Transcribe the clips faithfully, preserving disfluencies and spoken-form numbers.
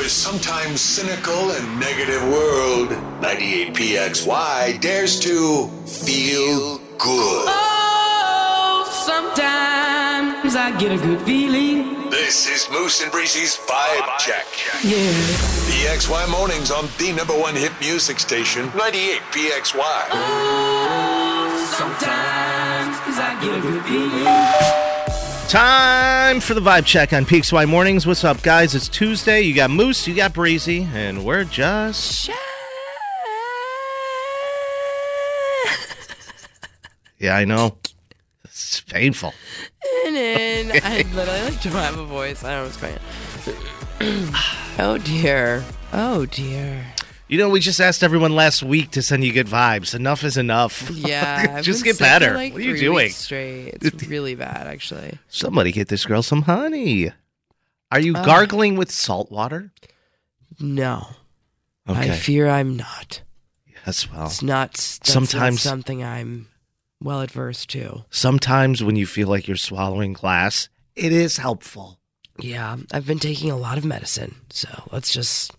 this sometimes cynical and negative world, ninety-eight P X Y dares to feel good. Oh, sometimes I get a good feeling. This is Moose and Breezy's Vibe Check. Yeah. P X Y mornings on the number one hit music station, ninety-eight P X Y. Oh, sometimes I get a good feeling. Time for the Vibe Check on P X Y Mornings. What's up, guys? It's Tuesday. You got Moose, you got Breezy, and we're just... Yeah, I know. It's painful. And then I literally like don't have a voice. I don't know what's going on. Oh, dear. Oh, dear. You know, we just asked everyone last week to send you good vibes. Enough is enough. Yeah. I've Just been get sick better. for like What are you three doing? weeks Straight. It's really bad, actually. Somebody get this girl some honey. Are you Oh. gargling with salt water? No. Okay. I fear I'm not. Yes, well. It's not, that's Sometimes- not something I'm well adverse to. Sometimes when you feel like you're swallowing glass, it is helpful. Yeah. I've been taking a lot of medicine. So let's just...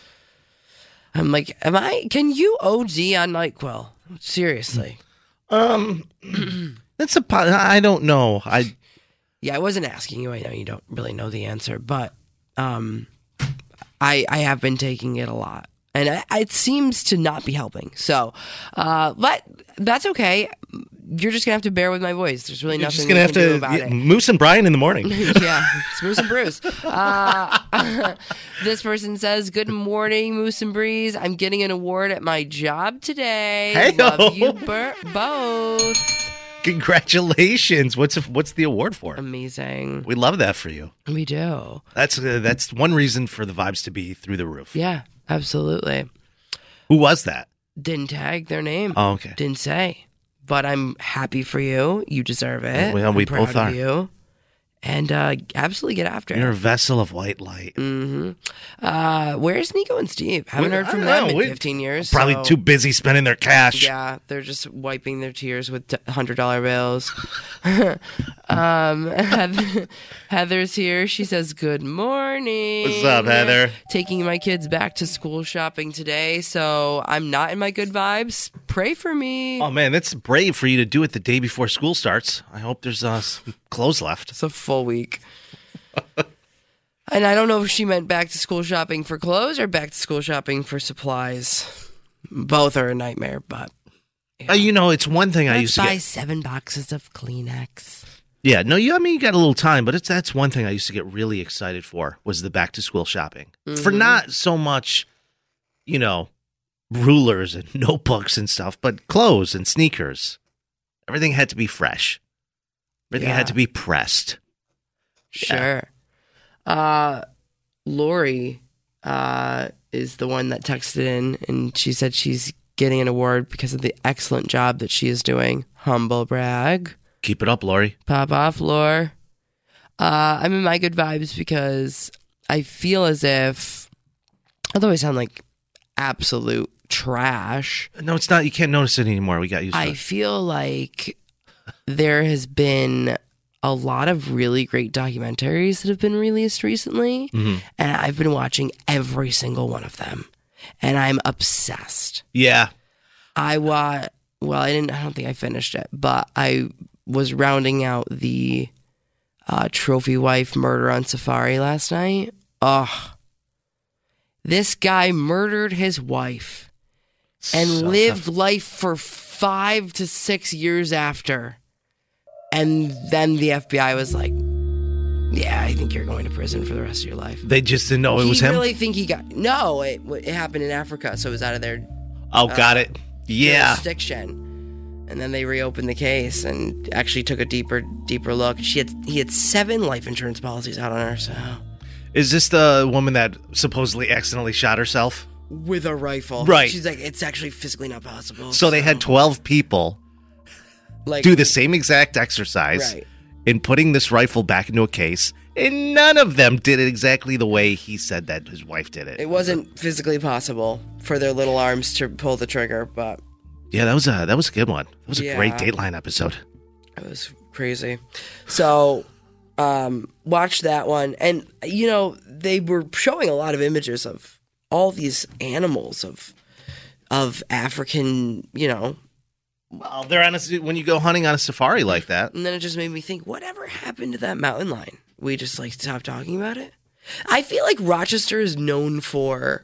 I'm like, am I... Can you O D on NyQuil? Seriously. Um, that's a... po- I don't know. I... Yeah, I wasn't asking you. I know you don't really know the answer, but um, I I have been taking it a lot, and I, it seems to not be helping. So, uh, but that's okay. You're just gonna have to bear with my voice. There's really You're nothing just going to we have can do to... about yeah, it. Moose and Brian in the morning. Yeah, it's Moose and Bruce. Uh, this person says, "Good morning, Moose and Breeze. I'm getting an award at my job today. Hey-o. Love you bur- both. Congratulations. What's what's the award for? Amazing. We love that for you. We do. That's uh, that's one reason for the vibes to be through the roof. Yeah, absolutely. Who was that? Didn't tag their name. Oh, okay. Didn't say. But I'm happy for you. You deserve it. Well, we I'm proud both of are. you. And uh, absolutely get after You're a it. vessel of white light. Mm-hmm. Uh, where's Nico and Steve? Haven't We- heard I from don't them know. in We- fifteen years. Probably so- too busy spending their cash. Yeah, they're just wiping their tears with one hundred dollar bills. um, Heather, Heather's here. She says, good morning. What's up, Heather? Taking my kids back to school shopping today, so I'm not in my good vibes. Pray for me. Oh, man, that's brave for you to do it the day before school starts. I hope there's uh, some clothes left. It's a full week. And I don't know if she meant back to school shopping for clothes or back to school shopping for supplies. Both are a nightmare, but... Uh, you know, it's one thing I Let's used to buy get. seven boxes of Kleenex. Yeah, no, you. I mean, you got a little time, but it's that's one thing I used to get really excited for was the back to school shopping. Mm-hmm. For not so much, you know, rulers and notebooks and stuff, but clothes and sneakers. Everything had to be fresh. Everything Yeah. had to be pressed. Sure. Uh, Lori uh, is the one that texted in, and she said she's getting an award because of the excellent job that she is doing. Humble brag. Keep it up, Lori. Pop off, Lore. Uh, I'm in my good vibes because I feel as if, although I sound like absolute trash, No, it's not. You can't notice it anymore. We got used to I it. feel like there has been a lot of really great documentaries that have been released recently, Mhm. and I've been watching every single one of them, and I'm obsessed. Yeah. I wa well, I didn't. I don't think I finished it, but I was rounding out the uh, Trophy Wife Murder on Safari last night. Ugh, this guy murdered his wife and So lived tough. life for five to six years after. And then the F B I was like, yeah, I think you're going to prison for the rest of your life. They just didn't know it he was him. really think he got... No, it, it happened in Africa, so it was out of their Oh, got it. Yeah. jurisdiction. And then they reopened the case and actually took a deeper, deeper look. She had he had seven life insurance policies out on her, so Is this the woman that supposedly accidentally shot herself? with a rifle. Right. She's like, it's actually physically not possible. So they had twelve people like do the same exact exercise Right. in putting this rifle back into a case, and none of them did it exactly the way he said that his wife did it. It wasn't physically possible for their little arms to pull the trigger, but Yeah, that was a that was a good one. That was a Yeah. great Dateline episode. it was crazy. So Um, watched that one, and you know they were showing a lot of images of all these animals of of African, you know. Well, they're on a, when you go hunting on a safari like that. And then it just made me think, whatever happened to that mountain lion? We just like stopped talking about it. I feel like Rochester is known for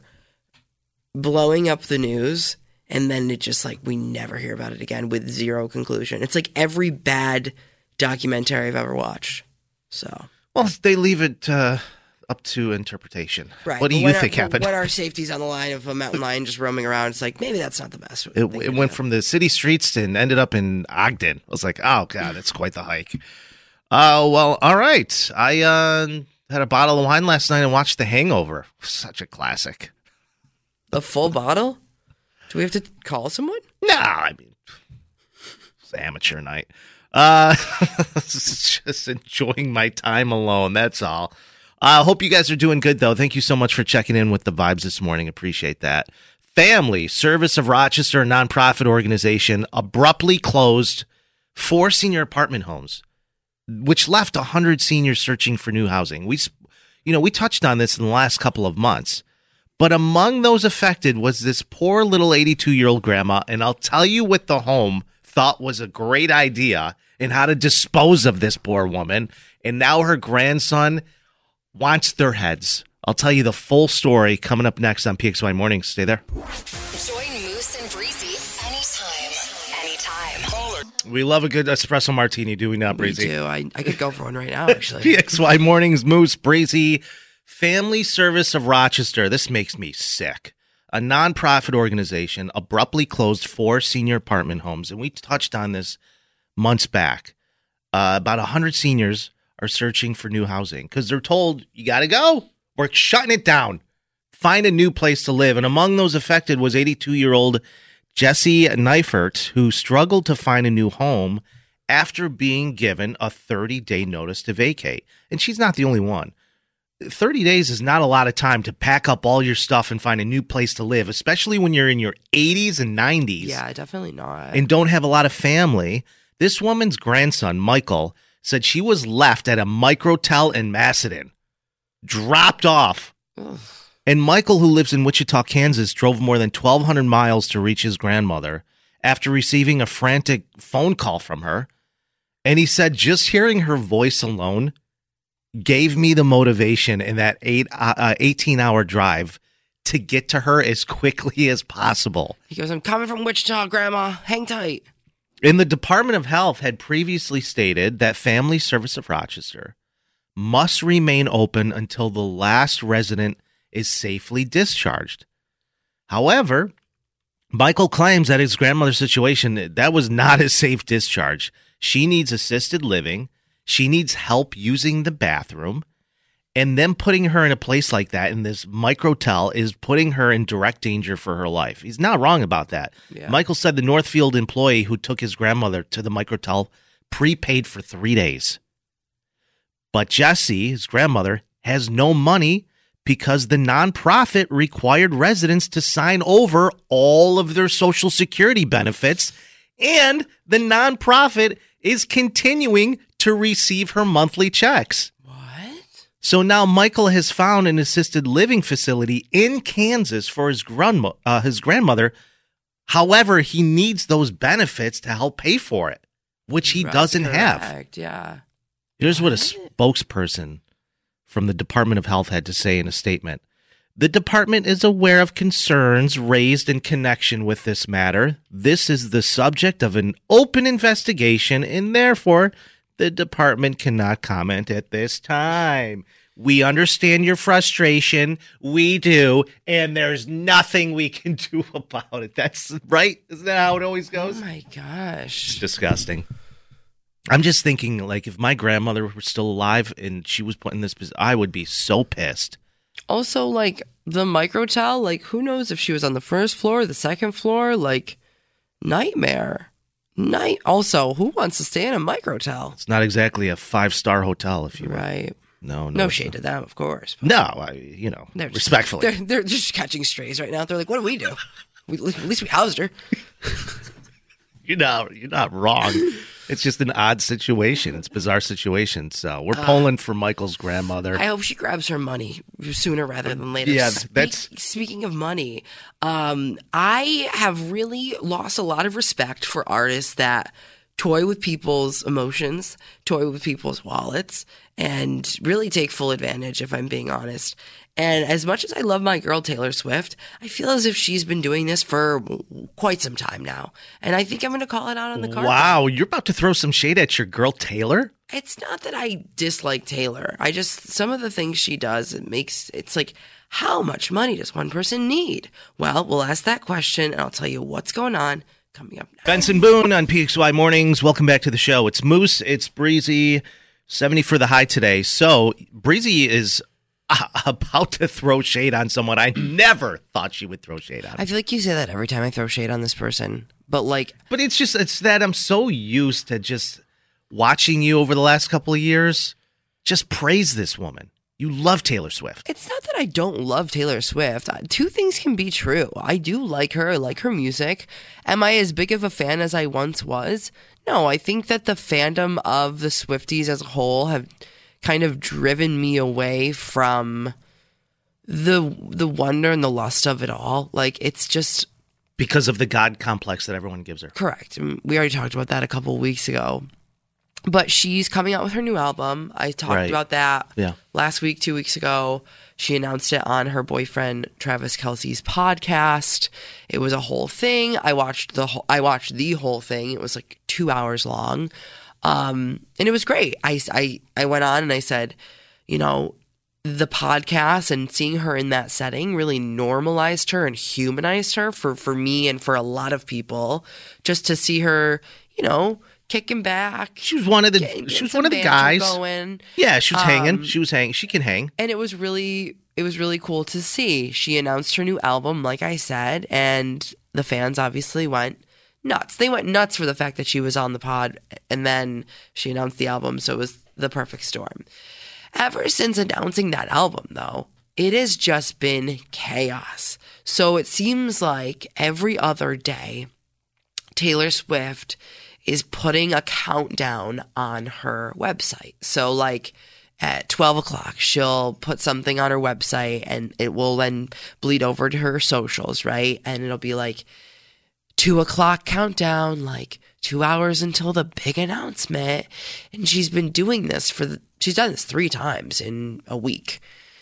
blowing up the news, and then it just like we never hear about it again with zero conclusion. It's like every bad documentary I've ever watched. So, well, they leave it uh, up to interpretation. Right. What do But you when think our, happened? When our safety's on the line of a mountain lion just roaming around, it's like maybe that's not the best. It, it went from the city streets and ended up in Ogden. I was like, oh god, that's quite the hike. Oh uh, well, all right. I uh, had a bottle of wine last night and watched The Hangover. Such a classic. A full bottle? Do we have to call someone? No, I mean, it's amateur night. Uh, just enjoying my time alone. That's all. I uh, hope you guys are doing good, though. Thank you so much for checking in with the vibes this morning. Appreciate that. Family Service of Rochester, a nonprofit organization, abruptly closed four senior apartment homes, which left one hundred seniors searching for new housing. We, you know, we touched on this in the last couple of months. But among those affected was this poor little eighty-two-year-old grandma, and I'll tell you what the home thought was a great idea and how to dispose of this poor woman. And now her grandson wants their heads. I'll tell you the full story coming up next on P X Y Mornings. Stay there. Join Moose and Breezy anytime. Anytime. Caller. We love a good espresso martini, do we not, Breezy? Me too. I, I could go for one right now, actually. P X Y Mornings, Moose, Breezy. Family Service of Rochester. This makes me sick. A nonprofit organization abruptly closed four senior apartment homes, and we touched on this months back. Uh, about one hundred seniors are searching for new housing because they're told, you got to go. We're shutting it down. Find a new place to live. And among those affected was eighty-two-year-old Jesse Neifert, who struggled to find a new home after being given a thirty-day notice to vacate. And she's not the only one. thirty days is not a lot of time to pack up all your stuff and find a new place to live, especially when you're in your eighties and nineties. Yeah, definitely not. And don't have a lot of family. This woman's grandson, Michael, said she was left at a microtel in Macedon, dropped off. Ugh. And Michael, who lives in Wichita, Kansas, drove more than twelve hundred miles to reach his grandmother after receiving a frantic phone call from her. And he said just hearing her voice alone gave me the motivation in that eight, uh, eighteen-hour drive to get to her as quickly as possible. He goes, I'm coming from Wichita, Grandma. Hang tight. And the Department of Health had previously stated that Family Service of Rochester must remain open until the last resident is safely discharged. However, Michael claims that his grandmother's situation, that was not a safe discharge. She needs assisted living. She needs help using the bathroom, and them putting her in a place like that in this microtel is putting her in direct danger for her life. He's not wrong about that. Yeah. Michael said the Northfield employee who took his grandmother to the microtel prepaid for three days. But Jessie, his grandmother, has no money because the nonprofit required residents to sign over all of their Social Security benefits, and the nonprofit is continuing to receive her monthly checks. What? So now Michael has found an assisted living facility in Kansas for his grandma, uh, his grandmother. However, he needs those benefits to help pay for it, which he Right, doesn't have. correct, Yeah. Here's what a spokesperson from the Department of Health had to say in a statement. The department is aware of concerns raised in connection with this matter. This is the subject of an open investigation, and therefore the department cannot comment at this time. We understand your frustration. We do. And there's nothing we can do about it. That's right. Isn't that how it always Oh goes? my gosh. It's disgusting. I'm just thinking, like, if my grandmother were still alive and she was put in this position, I would be so pissed. Also, like, the microtel, like, who knows if she was on the first floor, the second floor? Like, nightmare. Night. Also, who wants to stay in a microtel? It's not exactly a five-star hotel, if you will. Right. No, no. No it's shade not. to them, of course. No, I, you know, They're just- respectfully. They're, they're just catching strays right now. They're like, what do we do? We, at least we housed her. You're not, you're not wrong. It's just an odd situation. It's a bizarre situation. So we're uh, pulling for Michael's grandmother. I hope she grabs her money sooner rather than later. Yeah, Speak, that's... Speaking of money, um, I have really lost a lot of respect for artists that toy with people's emotions, toy with people's wallets, and really take full advantage, if I'm being honest. And as much as I love my girl Taylor Swift, I feel as if she's been doing this for quite some time now. And I think I'm going to call it out on the carpet. Wow, you're about to throw some shade at your girl Taylor? It's not that I dislike Taylor. I just, some of the things she does, it makes, it's like, how much money does one person need? Well, we'll ask that question, and I'll tell you what's going on coming up next. Benson Boone on P X Y Mornings. Welcome back to the show. It's Moose, it's Breezy, seventy for the high today. So, Breezy is about to throw shade on someone I never thought she would throw shade on. I feel like you say that every time I throw shade on this person. But like, but it's just, it's that I'm so used to just watching you over the last couple of years just praise this woman. You love Taylor Swift. It's not that I don't love Taylor Swift. Two things can be true. I do like her. I like her music. Am I as big of a fan as I once was? No, I think that the fandom of the Swifties as a whole have kind of driven me away from the the wonder and the lust of it all. Like, it's just... Because of the God complex that everyone gives her. Correct. We already talked about that a couple of weeks ago. But she's coming out with her new album. I talked right. about that yeah. last week, two weeks ago. She announced it on her boyfriend Travis Kelce's podcast. It was a whole thing. I watched the whole, I watched the whole thing. It was like two hours long. Um, and it was great. I, I, I went on and I said, you know, the podcast and seeing her in that setting really normalized her and humanized her for, for me and for a lot of people. Just to see her, you know, kicking back. She was one of the getting, she was getting one of the guys going. Yeah, she was um, hanging. She was hanging. She can hang. And it was really it was really cool to see. She announced her new album, like I said, and the fans obviously went nuts. They went nuts for the fact that she was on the pod, and then she announced the album, so it was the perfect storm. Ever since announcing that album, though, it has just been chaos. So it seems like every other day, Taylor Swift is putting a countdown on her website. So like at twelve o'clock, she'll put something on her website and it will then bleed over to her socials, right? And it'll be like two o'clock countdown, like two hours until the big announcement. And she's been doing this for, the, she's done this three times in a week.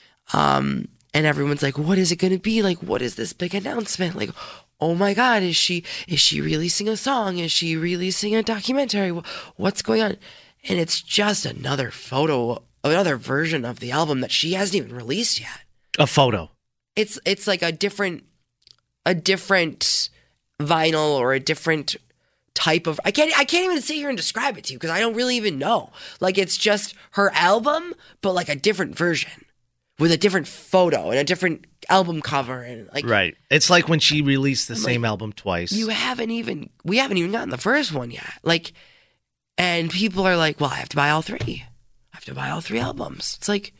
Um, and everyone's like, what is it going to be? Like, what is this big announcement? Like, oh my God, is she is she releasing a song? Is she releasing a documentary? What's going on? And it's just another photo, another version of the album that she hasn't even released yet. A photo. It's it's like a different a different vinyl or a different type of I can't I can't even sit here and describe it to you because I don't really even know. Like, it's just her album, but like a different version with a different photo and a different album cover and like right. It's like when she released the I'm same like, album twice. You haven't even we haven't even gotten the first one yet. Like, and people are like, well, I have to buy all three. I have to buy all three albums. It's like,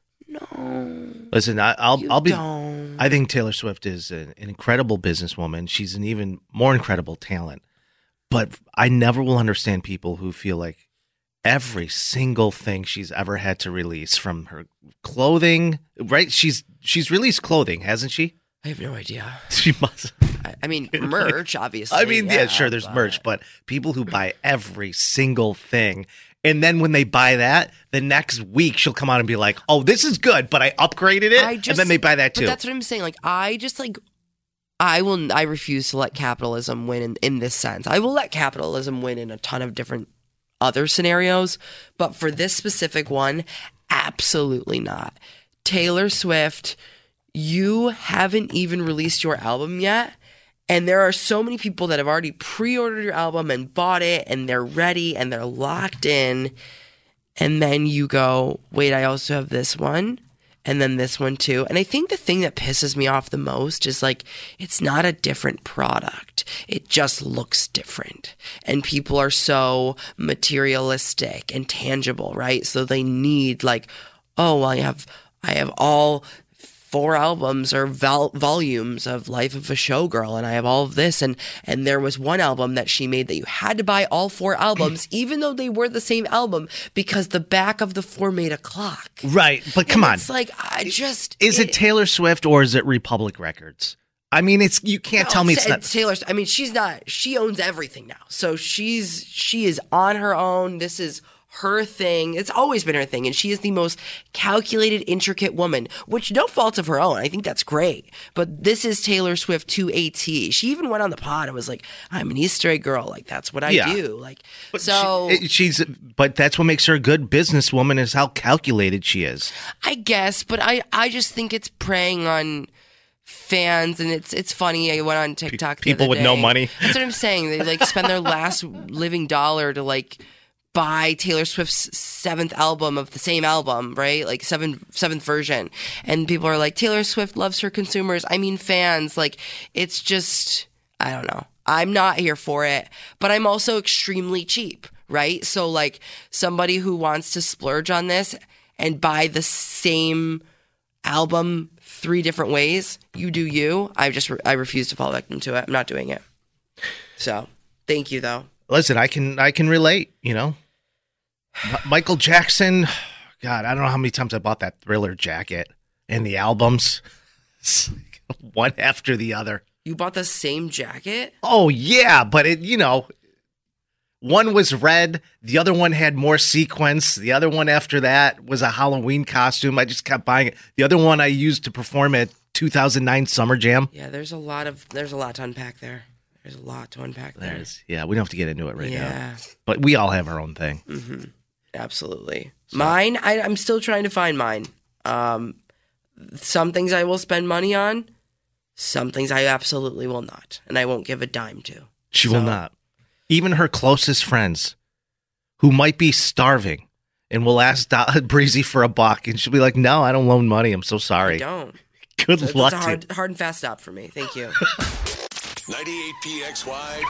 no. Listen, I, I'll you I'll be. don't. I think Taylor Swift is an, an incredible businesswoman. She's an even more incredible talent. But I never will understand people who feel like every single thing she's ever had to release, from her clothing, right? She's she's released clothing, hasn't she? I have no idea. She must. I, I mean, merch, obviously. I mean, yeah, yeah sure, there's but... merch, but people who buy every single thing, and then when they buy that, the next week she'll come out and be like, "Oh, this is good, but I upgraded it," I just, and then they buy that too. But that's what I'm saying. Like, I just like. I will. I refuse to let capitalism win in, in this sense. I will let capitalism win in a ton of different other scenarios, but for this specific one, absolutely not. Taylor Swift, you haven't even released your album yet, and there are so many people that have already pre-ordered your album and bought it, and they're ready and they're locked in, and then you go, wait, I also have this one. And then this one too. And I think the thing that pisses me off the most is like, it's not a different product. It just looks different. And people are so materialistic and tangible, right? So they need like, oh, well, I have, I have all four albums or vol- volumes of Life of a Showgirl, and I have all of this, and and there was one album that she made that you had to buy all four albums, even though they were the same album, because the back of the four made a clock. Right, but come And on. It's like, I just... Is it Taylor Swift or is it Republic Records? I mean, it's you can't No, tell me it's Ta- not. Taylor. I mean, she's not. She owns everything now, so she's she is on her own. This is her thing. It's always been her thing, and she is the most calculated, intricate woman. Which no fault of her own. I think that's great. But this is Taylor Swift to a T. She even went on the pod and was like, "I'm an Easter egg girl. Like that's what I Yeah. do." Like But so. she- it- she's, but that's what makes her a good businesswoman is how calculated she is. I guess, but I I just think it's preying on fans, and it's it's funny. I went on TikTok. the people other with no day. money. That's what I'm saying. They like spend their last living dollar to like buy Taylor Swift's seventh album of the same album, right? Like seven seventh version, and people are like, Taylor Swift loves her consumers. I mean, fans. Like, it's just I don't know. I'm not here for it, but I'm also extremely cheap, right? So like somebody who wants to splurge on this and buy the same album three different ways, you do you. I just re- I refuse to fall victim to it. I'm not doing it. So thank you though. Listen, I can I can relate. You know, M- Michael Jackson. God, I don't know how many times I bought that Thriller jacket and the albums, one after the other. You bought the same jacket? Oh yeah, but it you know, one was red, the other one had more sequence, the other one after that was a Halloween costume. I just kept buying it. The other one I used to perform at two thousand nine Summer Jam. Yeah, there's a lot of there's a lot to unpack there. There's a lot to unpack there. There's yeah, we don't have to get into it right now. Yeah, But we all have our own thing. mm-hmm. Absolutely. Mine, I, I'm still trying to find mine. Um, some things I will spend money on, some things I absolutely will not, and I won't give a dime to. She So- will not. Even her closest friends, who might be starving, and will ask Do- Breezy for a buck, and she'll be like, "No, I don't loan money. I'm so I sorry." don't. Good It's luck a to you. hard, hard and fast stop for me. Thank you. ninety-eight P X Y